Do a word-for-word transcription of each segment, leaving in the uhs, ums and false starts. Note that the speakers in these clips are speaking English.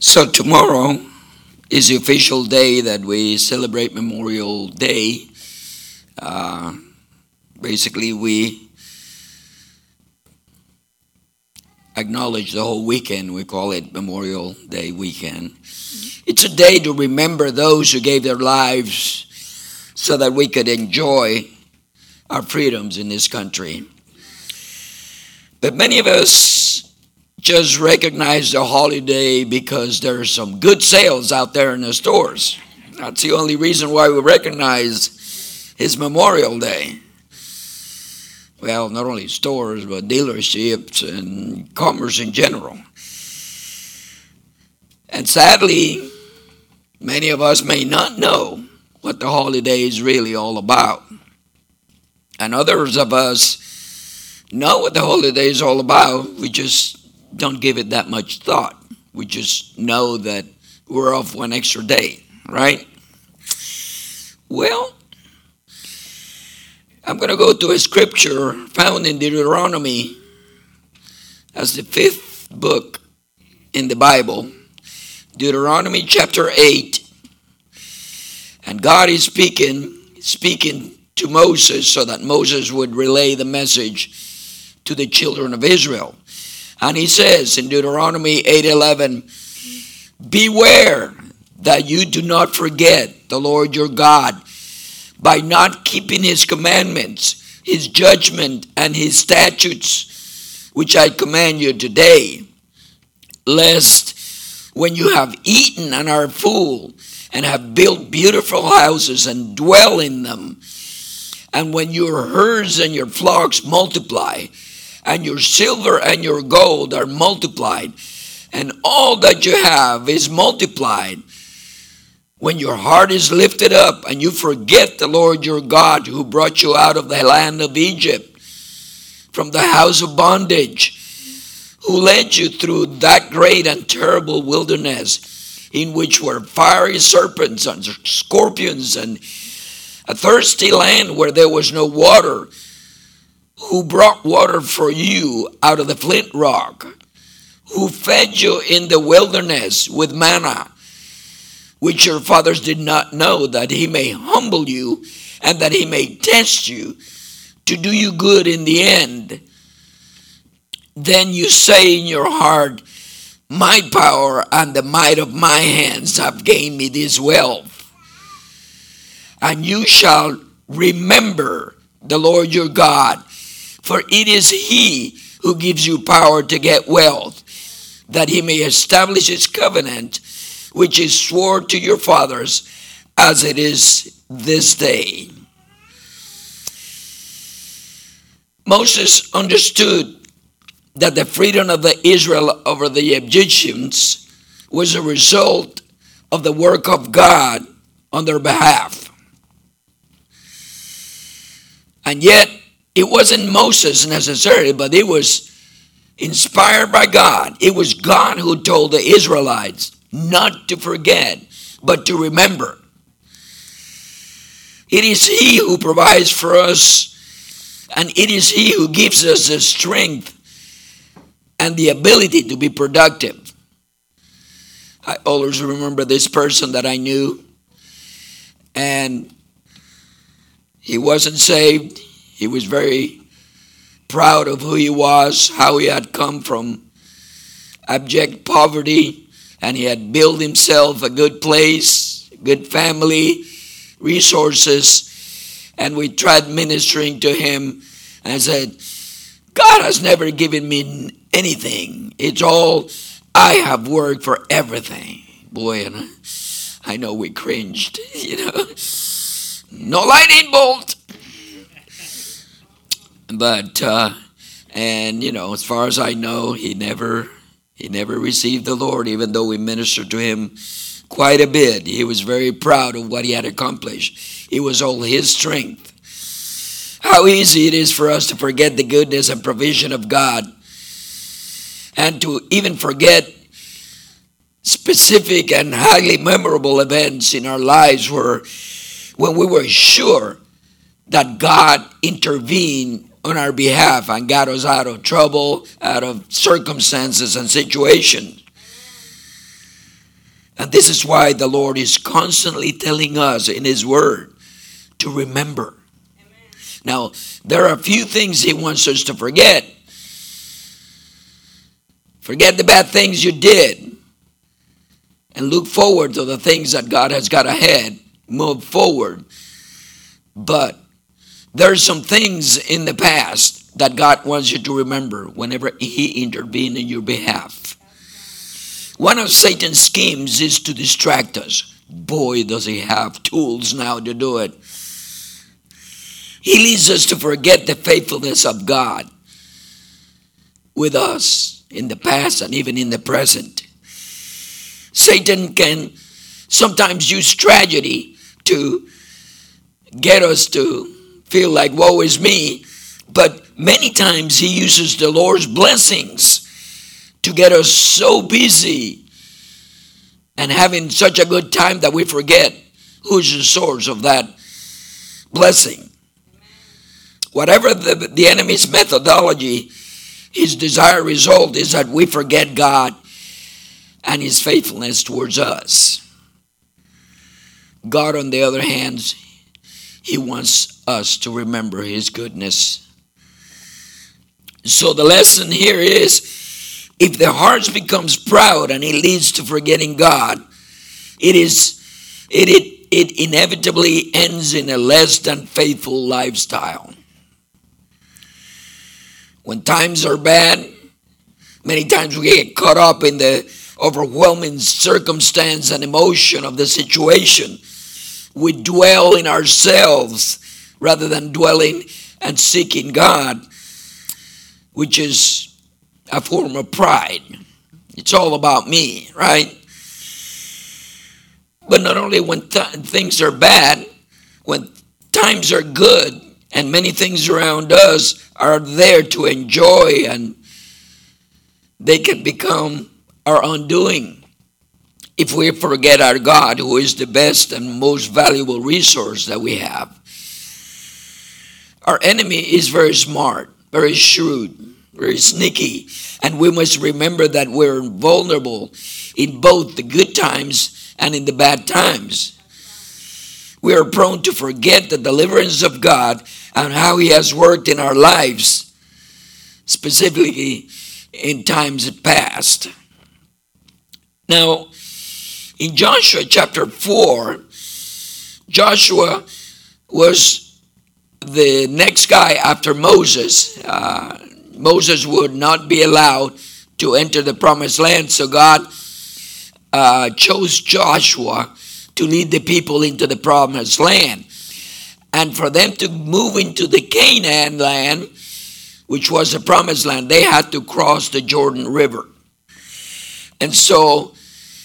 So tomorrow is the official day that we celebrate Memorial Day. Uh, basically, we acknowledge the whole weekend. We call it Memorial Day weekend. It's a day to remember those who gave their lives so that we could enjoy our freedoms in this country. But many of us just recognize the holiday because there's some good sales out there in the stores. That's the only reason why we recognize his Memorial Day. Well, not only stores, but dealerships and commerce in general. And sadly, many of us may not know what the holiday is really all about. And others of us know what the holiday is all about. We just don't give it that much thought. We just know that we're off one extra day, right? Well, I'm going to go to a scripture found in Deuteronomy as the fifth book in the Bible. Deuteronomy chapter eight. And God is speaking, speaking to Moses so that Moses would relay the message to the children of Israel. And he says in Deuteronomy eight eleven, beware that you do not forget the Lord your God by not keeping his commandments, his judgment, and his statutes, which I command you today, lest when you have eaten and are full, and have built beautiful houses and dwell in them, and when your herds and your flocks multiply, and your silver and your gold are multiplied, and all that you have is multiplied, when your heart is lifted up, and you forget the Lord your God, who brought you out of the land of Egypt, from the house of bondage, who led you through that great and terrible wilderness, in which were fiery serpents and scorpions, and a thirsty land where there was no water, who brought water for you out of the flint rock, who fed you in the wilderness with manna, which your fathers did not know, that he may humble you and that he may test you to do you good in the end. Then you say in your heart, my power and the might of my hands have gained me this wealth. And you shall remember the Lord your God, for it is he who gives you power to get wealth, that he may establish his covenant, which is sworn to your fathers, as it is this day. Moses understood that the freedom of the Israel over the Egyptians was a result of the work of God on their behalf. And yet, it wasn't Moses necessarily, but it was inspired by God. It was God who told the Israelites not to forget, but to remember. It is he who provides for us, and it is he who gives us the strength and the ability to be productive. I always remember this person that I knew, and he wasn't saved. He was very proud of who he was, how he had come from abject poverty, and he had built himself a good place, good family, resources. And we tried ministering to him, and I said, God has never given me anything. It's all, I have worked for everything. Boy, and I, I know we cringed, you know. No lightning bolt. But, uh, and, you know, as far as I know, he never, he never received the Lord, even though we ministered to him quite a bit. He was very proud of what he had accomplished. It was all his strength. How easy it is for us to forget the goodness and provision of God, and to even forget specific and highly memorable events in our lives where, when we were sure that God intervened on our behalf and got us out of trouble, out of circumstances and situations. And this is why the Lord is constantly telling us in his word to remember. Amen. Now, there are a few things he wants us to forget. Forget the bad things you did and look forward to the things that God has got ahead. Move forward. But there are some things in the past that God wants you to remember whenever he intervenes in your behalf. One of Satan's schemes is to distract us. Boy, does he have tools now to do it. He leads us to forget the faithfulness of God with us in the past and even in the present. Satan can sometimes use tragedy to get us to feel like woe is me, but many times he uses the Lord's blessings to get us so busy and having such a good time that we forget who's the source of that blessing. Whatever the, the enemy's methodology, his desired result is that we forget God and his faithfulness towards us. God, on the other hand, he wants us to remember his goodness. So the lesson here is, if the heart becomes proud and it leads to forgetting God, it is it, it it inevitably ends in a less than faithful lifestyle. When times are bad, many times we get caught up in the overwhelming circumstance and emotion of the situation. We dwell in ourselves rather than dwelling and seeking God, which is a form of pride. It's all about me, right? But not only when th- things are bad, when times are good and many things around us are there to enjoy, and they can become our undoing if we forget our God, who is the best and most valuable resource that we have. Our enemy is very smart, very shrewd, very sneaky, and we must remember that we're vulnerable in both the good times and in the bad times. We are prone to forget the deliverance of God and how he has worked in our lives, specifically in times past. Now, in Joshua chapter four, Joshua was the next guy after Moses. Uh, Moses would not be allowed to enter the promised land, so God uh, chose Joshua to lead the people into the promised land. And for them to move into the Canaan land, which was the promised land, they had to cross the Jordan River. And so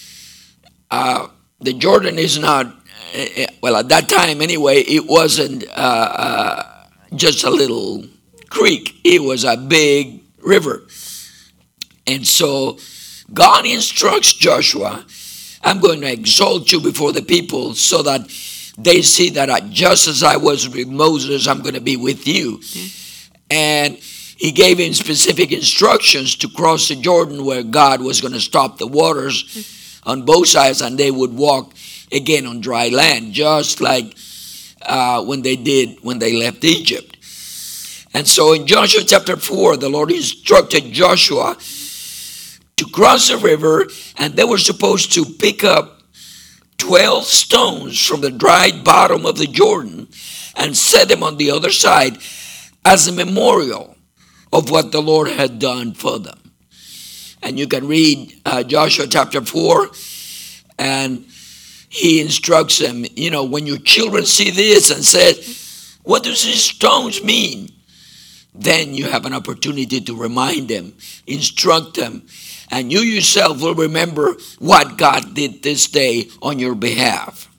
uh, the Jordan is not, well, at that time anyway, it wasn't uh, uh, just a little creek. It was a big river. And so God instructs Joshua, I'm going to exalt you before the people so that they see that I, just as I was with Moses, I'm going to be with you. And he gave him specific instructions to cross the Jordan, where God was going to stop the waters on both sides, and they would walk again on dry land, just like uh, when they did when they left Egypt. And so in Joshua chapter four, the Lord instructed Joshua to cross the river, and they were supposed to pick up twelve stones from the dried bottom of the Jordan and set them on the other side as a memorial of what the Lord had done for them. And you can read uh, Joshua chapter four, and he instructs them, you know, when your children see this and says, what does these stones mean? Then you have an opportunity to remind them, instruct them, and you yourself will remember what God did this day on your behalf.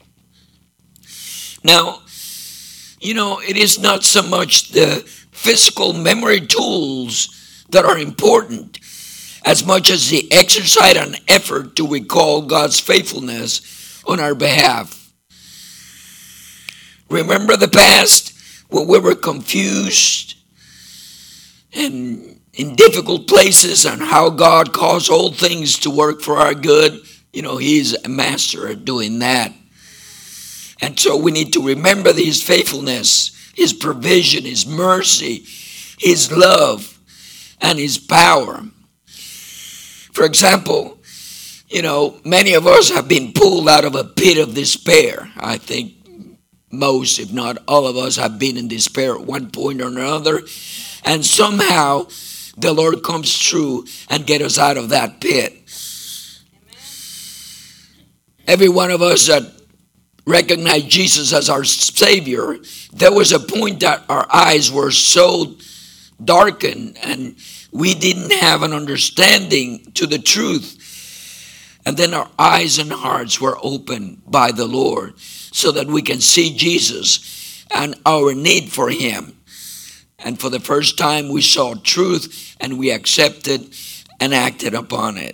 Now, you know, it is not so much the physical memory tools that are important as much as the exercise and effort to recall God's faithfulness on our behalf. Remember the past when we were confused and in difficult places, and how God caused all things to work for our good You know, he's a master at doing that. And so we need to remember his faithfulness, his provision, his mercy, his love, and his power. For example, you know, many of us have been pulled out of a pit of despair. I think most, if not all of us, have been in despair at one point or another. And somehow the Lord comes through and get us out of that pit. Every one of us that recognize Jesus as our Savior, there was a point that our eyes were so darkened and we didn't have an understanding to the truth. And then our eyes and hearts were opened by the Lord so that we can see Jesus and our need for him. And for the first time we saw truth and we accepted and acted upon it.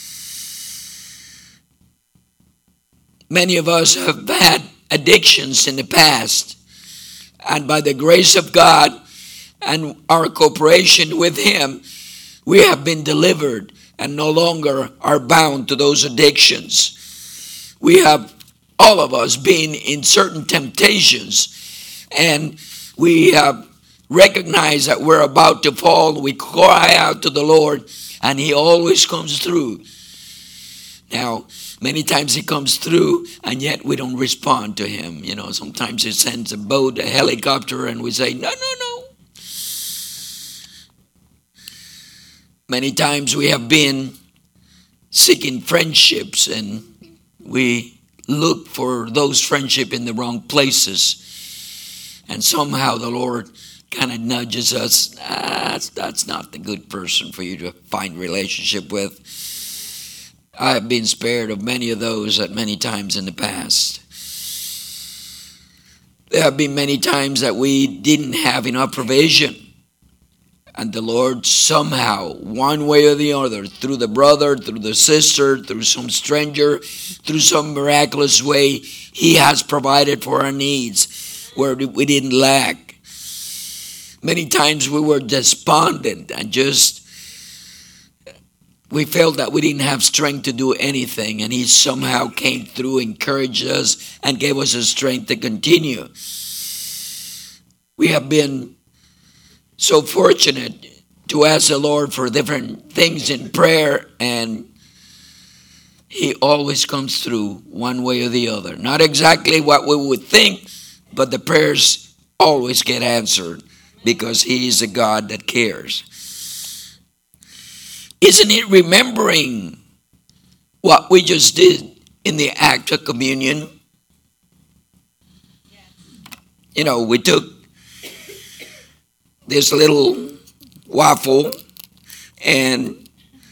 Many of us have had addictions in the past, and by the grace of God and our cooperation with him, we have been delivered and no longer are bound to those addictions. We have, all of us, been in certain temptations, and we have recognized that we're about to fall. We cry out to the Lord, and he always comes through. Now, many times he comes through, and yet we don't respond to him. You know, sometimes he sends a boat, a helicopter, and we say, no, no, no. Many times we have been seeking friendships, and we look for those friendships in the wrong places. And somehow the Lord kind of nudges us, ah, that's, that's not the good person for you to find relationship with. I have been spared of many of those at many times in the past. There have been many times that we didn't have enough provision. And the Lord somehow, one way or the other, through the brother, through the sister, through some stranger, through some miraculous way, he has provided for our needs where we didn't lack. Many times we were despondent and just we felt that we didn't have strength to do anything, and he somehow came through, encouraged us, and gave us the strength to continue. We have been so fortunate to ask the Lord for different things in prayer, and he always comes through one way or the other. Not exactly what we would think, but the prayers always get answered because he is a God that cares. Isn't it remembering what we just did in the act of communion? You know, we took this little waffle, and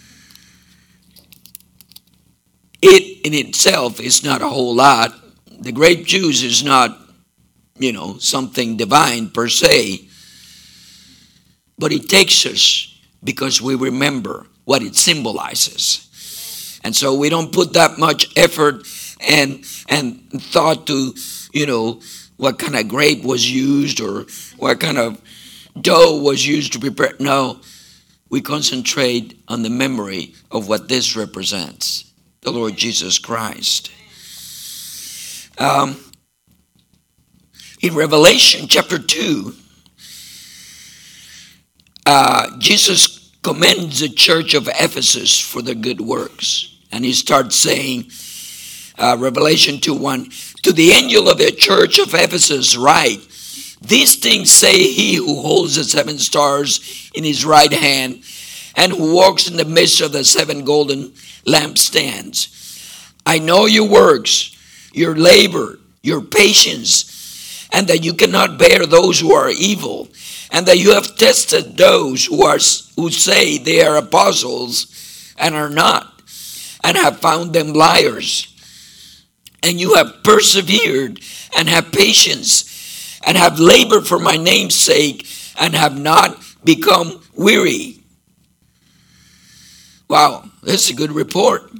it in itself is not a whole lot. The grape juice is not, you know, something divine per se, but it takes us because we remember what it symbolizes. And so we don't put that much effort and and thought to, you know, what kind of grape was used or what kind of dough was used to prepare. No, we concentrate on the memory of what this represents, the Lord Jesus Christ. Um, in Revelation chapter two, uh, Jesus commends the church of Ephesus for their good works. And he starts saying, uh, Revelation two one, to the angel of the church of Ephesus write, these things say he who holds the seven stars in his right hand and who walks in the midst of the seven golden lampstands. I know your works, your labor, your patience, and that you cannot bear those who are evil, and that you have tested those who are who say they are apostles and are not, and have found them liars. And you have persevered and have patience and have labored for my name's sake and have not become weary. Wow, this is a good report.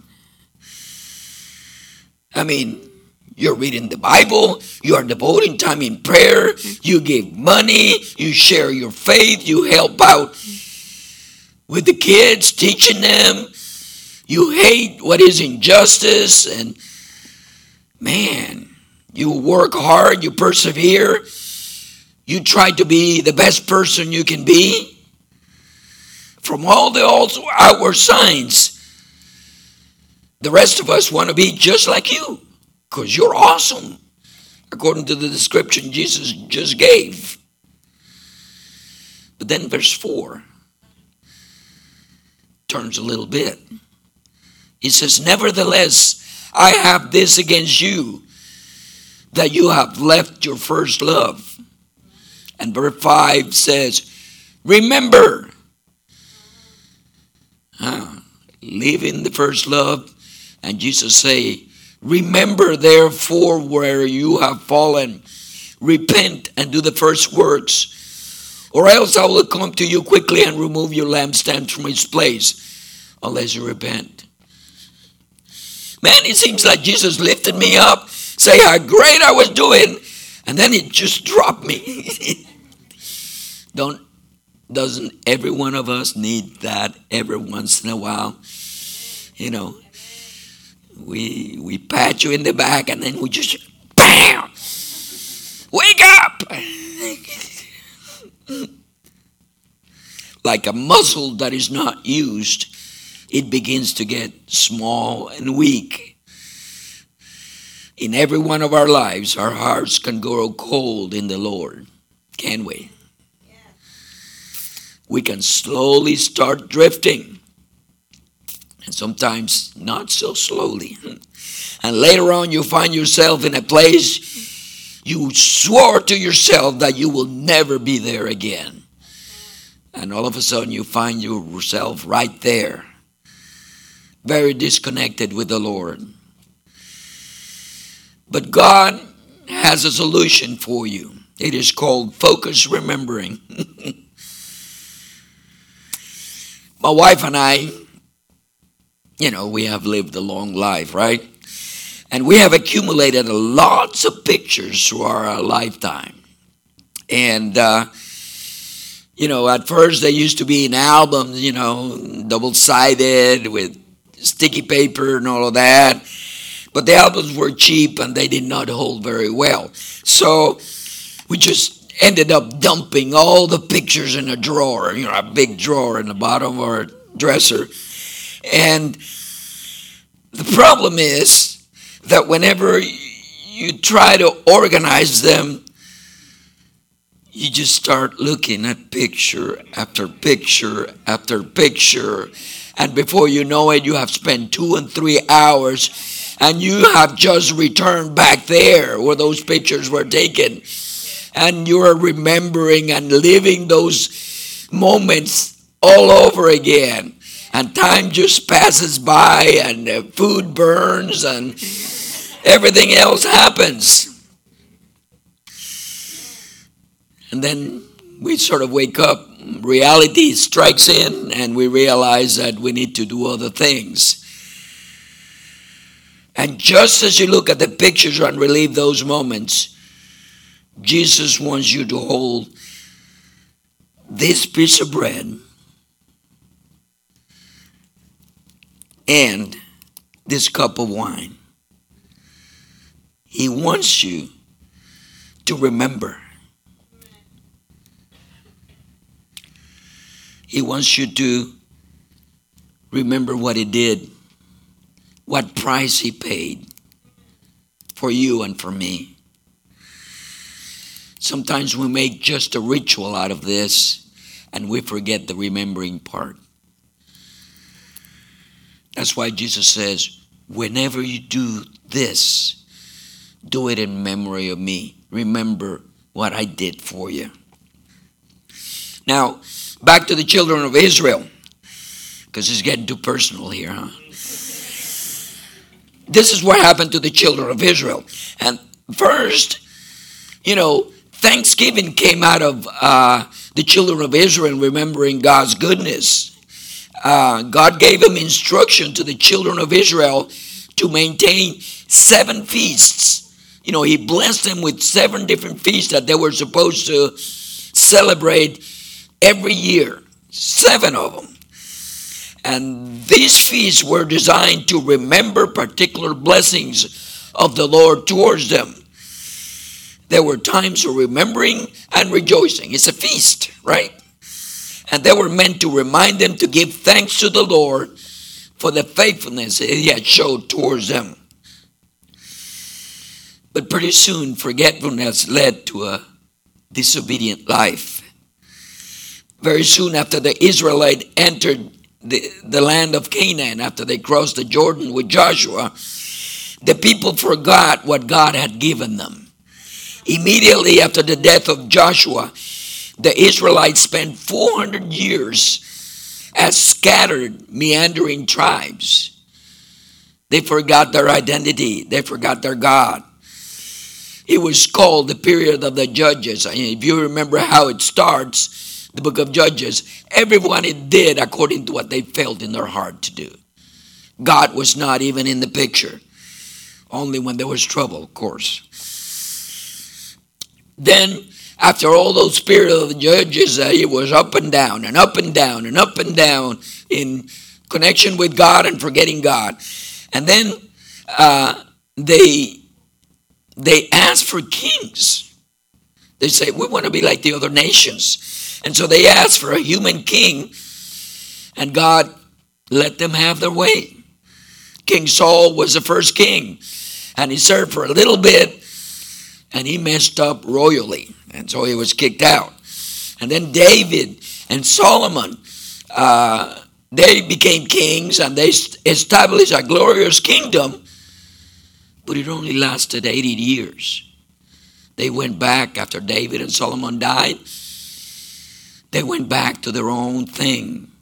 I mean, you're reading the Bible, you are devoting time in prayer, you give money, you share your faith, you help out with the kids, teaching them. You hate what is injustice, and man, you work hard, you persevere, you try to be the best person you can be. From all the outward signs, the rest of us want to be just like you, because you're awesome, according to the description Jesus just gave. But then verse four turns a little bit. He says, nevertheless, I have this against you, that you have left your first love. And verse five says, remember, huh, leaving the first love. And Jesus say, remember therefore where you have fallen, repent and do the first works, or else I will come to you quickly and remove your lampstand from its place, unless you repent. Man, it seems like Jesus lifted me up, say how great I was doing, and then it just dropped me. Don't, doesn't every one of us need that every once in a while? You know, we we pat you in the back and then we just, bam, wake up. Like a muscle that is not used, it begins to get small and weak. In every one of our lives, our hearts can grow cold in the Lord, can we? Yeah. We can slowly start drifting, and sometimes not so slowly. And later on, you find yourself in a place you swore to yourself that you will never be there again. And all of a sudden, you find yourself right there, very disconnected with the Lord. But God has a solution for you. It is called focus remembering. My wife and I, you know, we have lived a long life, right? And we have accumulated lots of pictures through our lifetime. And, uh, you know, at first they used to be in albums, you know, double-sided with sticky paper and all of that. But the albums were cheap and they did not hold very well. So we just ended up dumping all the pictures in a drawer, you know, a big drawer in the bottom of our dresser. And the problem is that whenever you try to organize them, you just start looking at picture after picture after picture. And before you know it, you have spent two and three hours and you have just returned back there where those pictures were taken. And you are remembering and living those moments all over again. And time just passes by and uh, food burns and everything else happens. And then we sort of wake up, reality strikes in, and we realize that we need to do other things. And just as you look at the pictures and relive those moments, Jesus wants you to hold this piece of bread and this cup of wine. He wants you to remember. He wants you to remember what he did, what price he paid for you and for me. Sometimes we make just a ritual out of this and we forget the remembering part. That's why Jesus says, whenever you do this, do it in memory of me. Remember what I did for you. Now, back to the children of Israel, because it's getting too personal here, huh? This is what happened to the children of Israel. And first, you know, Thanksgiving came out of uh, the children of Israel remembering God's goodness. Uh, God gave them instruction to the children of Israel to maintain seven feasts. You know, he blessed them with seven different feasts that they were supposed to celebrate every year. Seven of them. And these feasts were designed to remember particular blessings of the Lord towards them. There were times of remembering and rejoicing. It's a feast, right? And they were meant to remind them to give thanks to the Lord for the faithfulness he had showed towards them. But pretty soon, forgetfulness led to a disobedient life. Very soon after the Israelites entered the, the land of Canaan, after they crossed the Jordan with Joshua, the people forgot what God had given them. Immediately after the death of Joshua, the Israelites spent four hundred years as scattered, meandering tribes. They forgot their identity. They forgot their God. It was called the period of the Judges. And if you remember how it starts, the book of Judges, everyone it did according to what they felt in their heart to do. God was not even in the picture. Only when there was trouble, of course. Then, after all those periods of the Judges, uh, it was up and down and up and down and up and down in connection with God and forgetting God. And then uh, they they asked for kings. They say, we want to be like the other nations. And so they asked for a human king, and God let them have their way. King Saul was the first king, and he served for a little bit, and he messed up royally, and so he was kicked out. And then David and Solomon, uh, they became kings, and they established a glorious kingdom, but it only lasted eighty years. They went back after David and Solomon died. They went back to their own thing.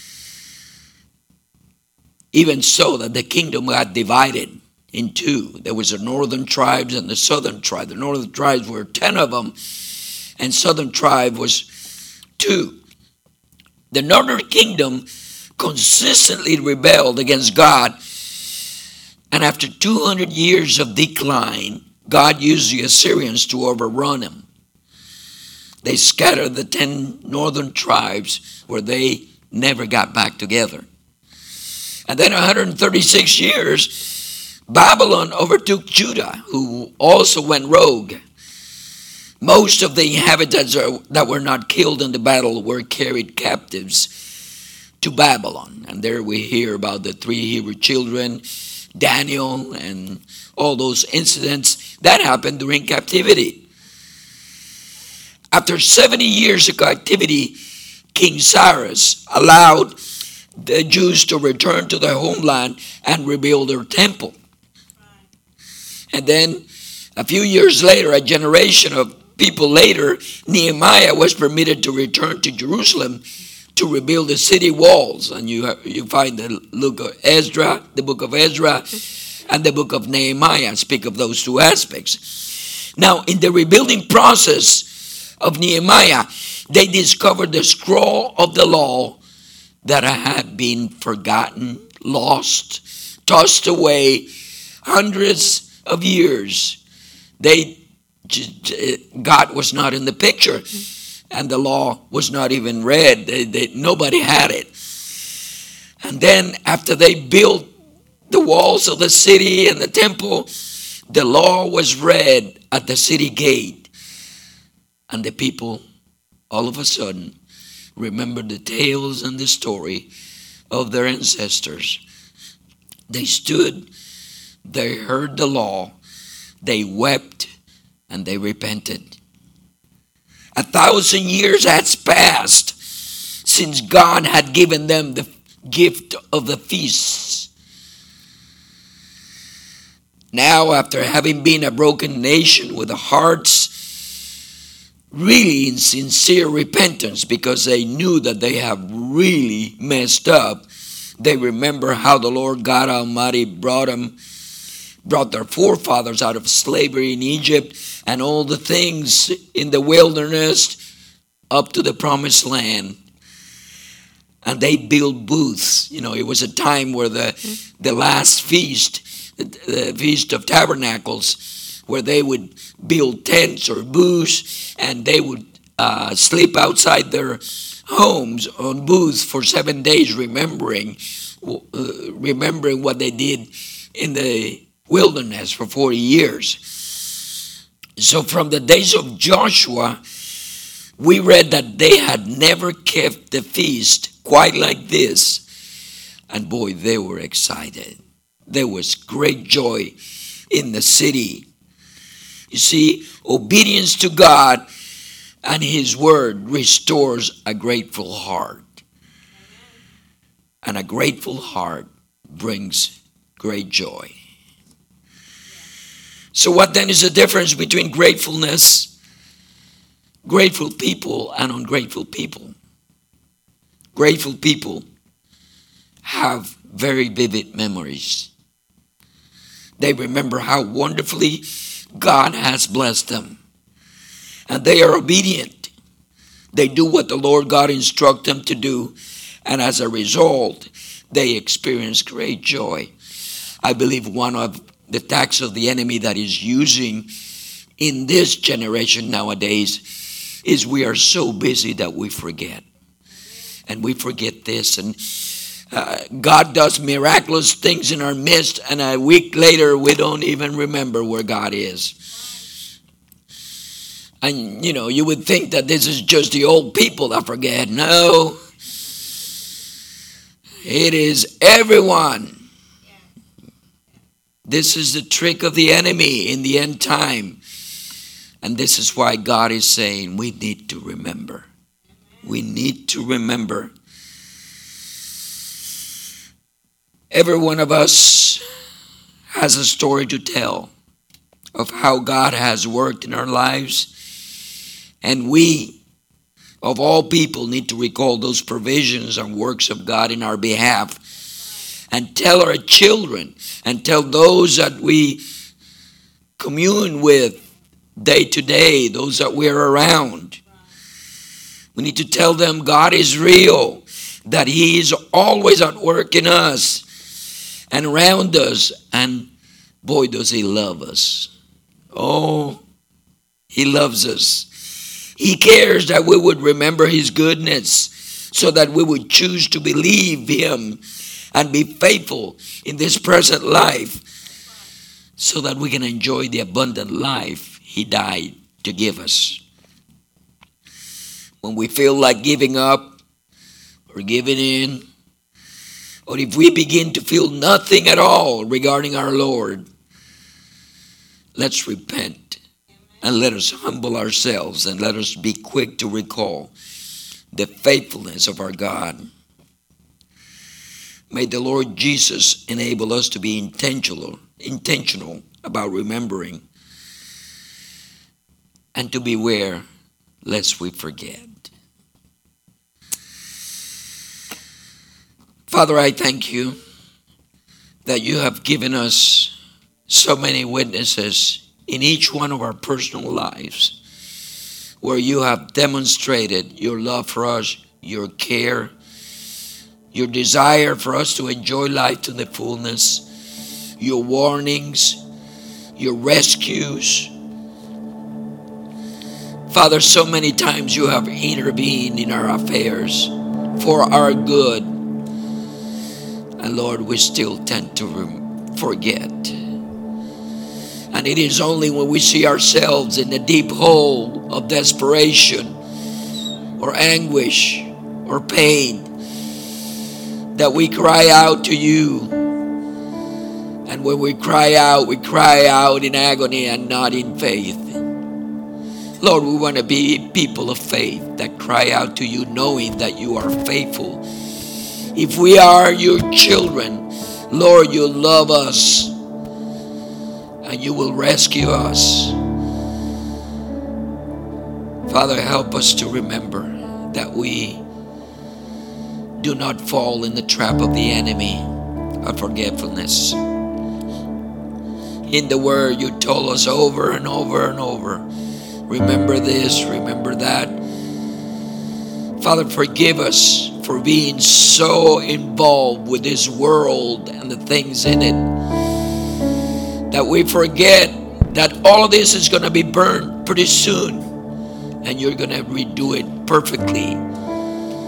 Even so that the kingdom got divided in two. There was the northern tribes and the southern tribe. The northern tribes were ten of them, and southern tribe was two. The northern kingdom consistently rebelled against God, and after two hundred years of decline, God used the Assyrians to overrun them. They scattered the ten northern tribes where they never got back together. And then one hundred thirty-six years, Babylon overtook Judah, who also went rogue. Most of the inhabitants that were not killed in the battle were carried captives to Babylon. And there we hear about the three Hebrew children, Daniel, and all those incidents that happened during captivity. After seventy years of captivity, King Cyrus allowed the Jews to return to their homeland and rebuild their temple. And then a few years later, a generation of people later, Nehemiah was permitted to return to Jerusalem to rebuild the city walls. And you have, you find the book of Ezra, the book of Ezra, and the book of Nehemiah speak of those two aspects. Now, in the rebuilding process of Nehemiah, they discovered the scroll of the law that had been forgotten, lost, tossed away hundreds of years. They God was not in the picture, and the law was not even read. They, they, nobody had it. And then after they built the walls of the city and the temple, the law was read at the city gate. And the people, all of a sudden, remembered the tales and the story of their ancestors. They stood, they heard the law, they wept, and they repented. A thousand years has passed since God had given them the gift of the feasts. Now, after having been a broken nation with hearts really in sincere repentance because they knew that they have really messed up, they remember how the Lord God Almighty brought them brought their forefathers out of slavery in Egypt and all the things in the wilderness up to the promised land. And they built booths. You know, it was a time where the, the last feast, the Feast of Tabernacles, where they would build tents or booths, and they would uh, sleep outside their homes on booths for seven days, remembering, uh, remembering what they did in the wilderness for forty years. So from the days of Joshua, we read that they had never kept the feast quite like this. And boy, they were excited. There was great joy in the city. You see, obedience to God and His word restores a grateful heart. And a grateful heart brings great joy. So what then is the difference between gratefulness, grateful people, and ungrateful people? Grateful people have very vivid memories. They remember how wonderfully God has blessed them. And they are obedient. They do what the Lord God instructs them to do. And as a result, they experience great joy. I believe one of the attacks of the enemy that is using in this generation nowadays is we are so busy that we forget. And we forget this. And uh, God does miraculous things in our midst. And a week later, we don't even remember where God is. And, you know, you would think that this is just the old people that forget. No. It is everyone. This is the trick of the enemy in the end time. And this is why God is saying we need to remember. We need to remember. Every one of us has a story to tell of how God has worked in our lives. And we, of all people, need to recall those provisions and works of God in our behalf. And tell our children and tell those that we commune with day to day, those that we're around. We need to tell them God is real, that He is always at work in us and around us. And boy, does He love us. Oh, He loves us. He cares that we would remember His goodness so that we would choose to believe Him and be faithful in this present life so that we can enjoy the abundant life He died to give us. When we feel like giving up or giving in, or if we begin to feel nothing at all regarding our Lord, let's repent. And let us humble ourselves and let us be quick to recall the faithfulness of our God. May the Lord Jesus enable us to be intentional, intentional about remembering and to beware lest we forget. Father, I thank you that you have given us so many witnesses in each one of our personal lives, where you have demonstrated your love for us, your care, your desire for us to enjoy life to the fullness, your warnings, your rescues. Father, so many times you have intervened in our affairs for our good. And Lord, we still tend to forget. And it is only when we see ourselves in the deep hole of desperation or anguish or pain that we cry out to you. And when we cry out, we cry out in agony and not in faith. Lord, we want to be people of faith that cry out to you knowing that you are faithful. If we are your children, Lord, you love us. And you will rescue us. Father, help us to remember that we do not fall in the trap of the enemy of forgetfulness. In the word, you told us over and over and over, remember this, remember that. Father, forgive us for being so involved with this world and the things in it, that we forget that all of this is going to be burned pretty soon. And you're going to redo it perfectly.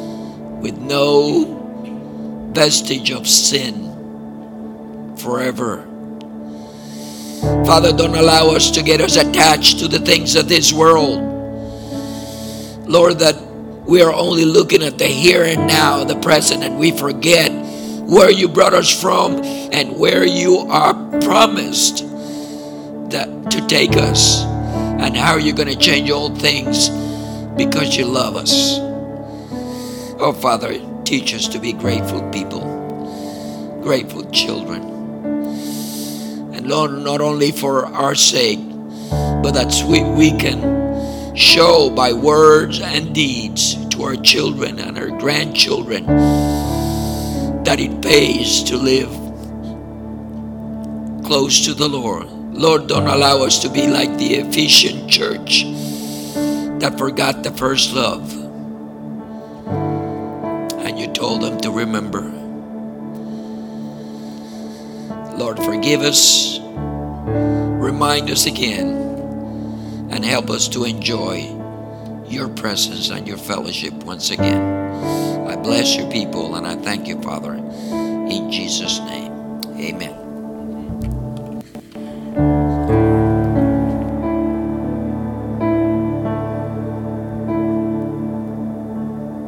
with no vestige of sin forever. Father, don't allow us to get us attached to the things of this world. Lord, that we are only looking at the here and now, the present, and we forget where you brought us from and where you are promised that to take us, and how you're going to change all things because you love us. Oh, Father, teach us to be grateful people, grateful children. And Lord, not only for our sake, but that we, we can show by words and deeds to our children and our grandchildren that it pays to live close to the Lord. Lord, don't allow us to be like the Ephesian church that forgot the first love. And you told them to remember. Lord, forgive us, remind us again, and help us to enjoy your presence and your fellowship once again. I bless your people and I thank you, Father, in Jesus' name. Amen.